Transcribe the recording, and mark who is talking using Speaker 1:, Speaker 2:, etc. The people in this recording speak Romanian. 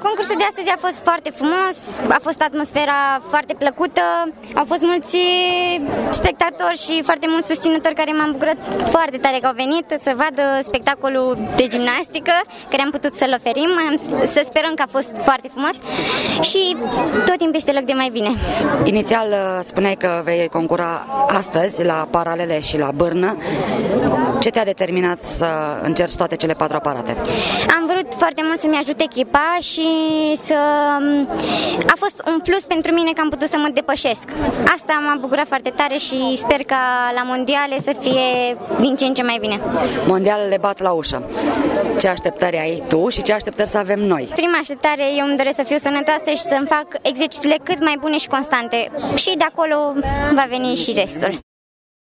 Speaker 1: Concursul de astăzi a fost foarte frumos, a fost atmosfera foarte plăcută, au fost mulți spectatori și foarte mulți susținători care m-am bucurat foarte tare că au venit să vadă spectacolul de gimnastică care am putut să-l oferim. Să sperăm că a fost foarte frumos și tot timpul este loc de mai bine.
Speaker 2: Inițial spuneai că vei concura astăzi la paralele și la bârnă. Ce te-a determinat să încerci toate cele 4 aparate?
Speaker 1: Am vrut foarte mult să-mi ajut echipa și a fost un plus pentru mine că am putut să mă depășesc. Asta m-a bucurat foarte tare și sper ca la mondiale să fie din ce în ce mai bine.
Speaker 2: Mondialele bat la ușă. Ce așteptări ai tu și ce așteptări să avem noi?
Speaker 1: Prima așteptare, eu îmi doresc să fiu sănătoasă și să-mi fac exercițiile cât mai bune și constante. Și de acolo va veni și restul.